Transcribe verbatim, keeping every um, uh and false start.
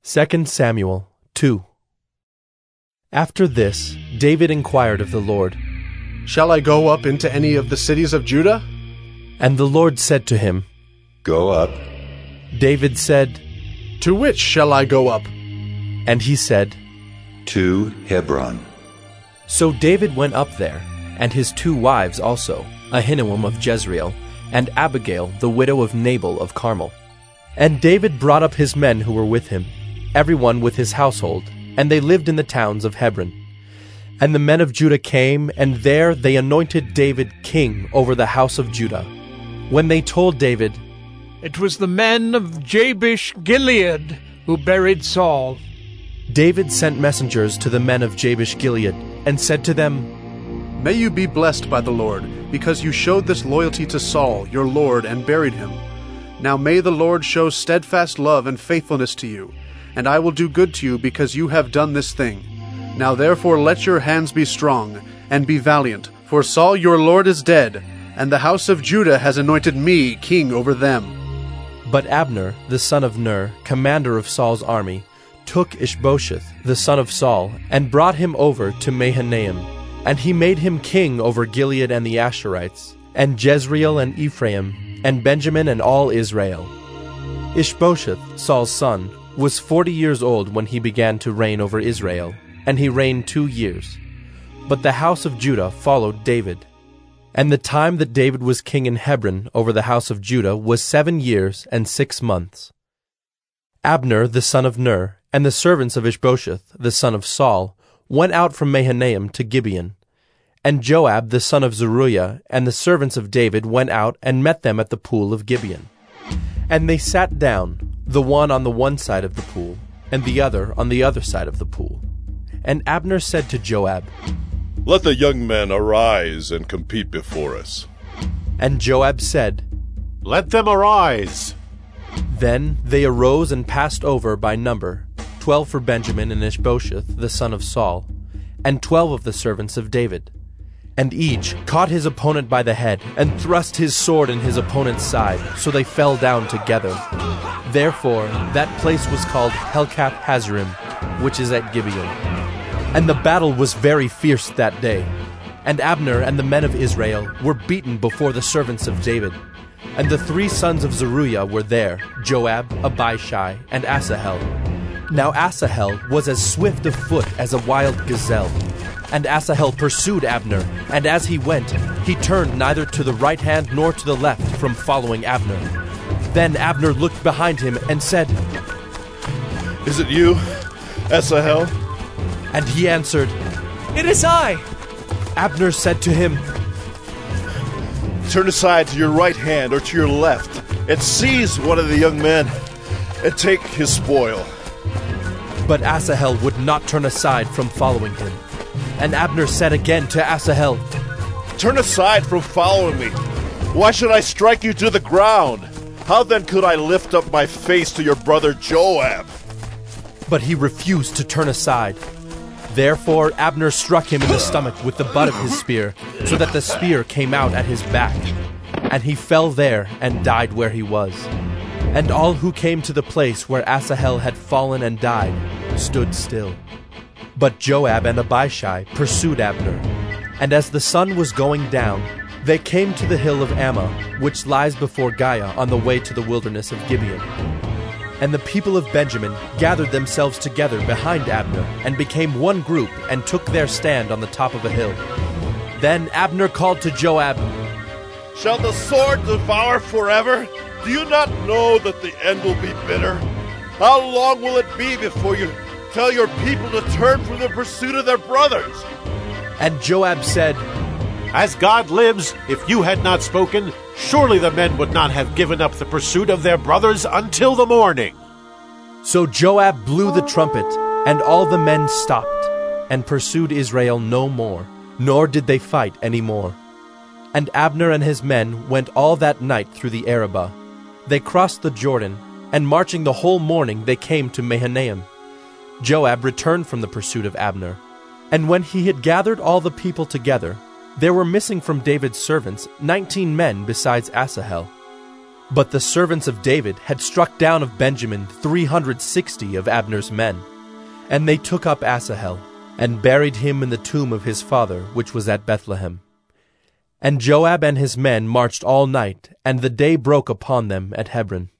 Second Samuel two. After this, David inquired of the Lord, Shall I go up into any of the cities of Judah? And the Lord said to him, Go up. David said, To which shall I go up? And he said, To Hebron. So David went up there, and his two wives also, Ahinoam of Jezreel, and Abigail the widow of Nabal of Carmel. And David brought up his men who were with him, everyone with his household, and they lived in the towns of Hebron. And the men of Judah came, and there they anointed David king over the house of Judah. When they told David, It was the men of Jabesh Gilead who buried Saul. David sent messengers to the men of Jabesh Gilead, and said to them, May you be blessed by the Lord, because you showed this loyalty to Saul, your Lord, and buried him. Now may the Lord show steadfast love and faithfulness to you, and I will do good to you because you have done this thing. Now therefore let your hands be strong, and be valiant, for Saul your Lord is dead, and the house of Judah has anointed me king over them. But Abner, the son of Ner, commander of Saul's army, took Ishbosheth, the son of Saul, and brought him over to Mahanaim. And he made him king over Gilead and the Asherites, and Jezreel and Ephraim, and Benjamin and all Israel. Ishbosheth, Saul's son, was forty years old when he began to reign over Israel, and he reigned two years. But the house of Judah followed David. And the time that David was king in Hebron over the house of Judah was seven years and six months. Abner, the son of Ner, and the servants of Ishbosheth, the son of Saul, went out from Mahanaim to Gibeon. And Joab, the son of Zeruiah, and the servants of David went out and met them at the pool of Gibeon. And they sat down, the one on the one side of the pool, and the other on the other side of the pool. And Abner said to Joab, Let the young men arise and compete before us. And Joab said, Let them arise. Then they arose and passed over by number, twelve for Benjamin and Ishbosheth, the son of Saul, and twelve of the servants of David. And each caught his opponent by the head, and thrust his sword in his opponent's side, so they fell down together. Therefore that place was called Helkath Hazarim, which is at Gibeon. And the battle was very fierce that day. And Abner and the men of Israel were beaten before the servants of David. And the three sons of Zeruiah were there, Joab, Abishai, and Asahel. Now Asahel was as swift of foot as a wild gazelle. And Asahel pursued Abner, and as he went, he turned neither to the right hand nor to the left from following Abner. Then Abner looked behind him and said, Is it you, Asahel? And he answered, It is I. Abner said to him, Turn aside to your right hand or to your left, and seize one of the young men, and take his spoil. But Asahel would not turn aside from following him. And Abner said again to Asahel, Turn aside from following me. Why should I strike you to the ground? How then could I lift up my face to your brother Joab? But he refused to turn aside. Therefore Abner struck him in the stomach with the butt of his spear, so that the spear came out at his back. And he fell there and died where he was. And all who came to the place where Asahel had fallen and died stood still. But Joab and Abishai pursued Abner. And as the sun was going down, they came to the hill of Ammah, which lies before Giah on the way to the wilderness of Gibeon. And the people of Benjamin gathered themselves together behind Abner, and became one group, and took their stand on the top of a hill. Then Abner called to Joab, Shall the sword devour forever? Do you not know that the end will be bitter? How long will it be before you tell your people to turn from the pursuit of their brothers? And Joab said, As God lives, if you had not spoken, surely the men would not have given up the pursuit of their brothers until the morning. So Joab blew the trumpet, and all the men stopped, and pursued Israel no more, nor did they fight any more. And Abner and his men went all that night through the Arabah. They crossed the Jordan, and marching the whole morning they came to Mahanaim. Joab returned from the pursuit of Abner. And when he had gathered all the people together, there were missing from David's servants nineteen men besides Asahel. But the servants of David had struck down of Benjamin three hundred sixty of Abner's men. And they took up Asahel, and buried him in the tomb of his father, which was at Bethlehem. And Joab and his men marched all night, and the day broke upon them at Hebron.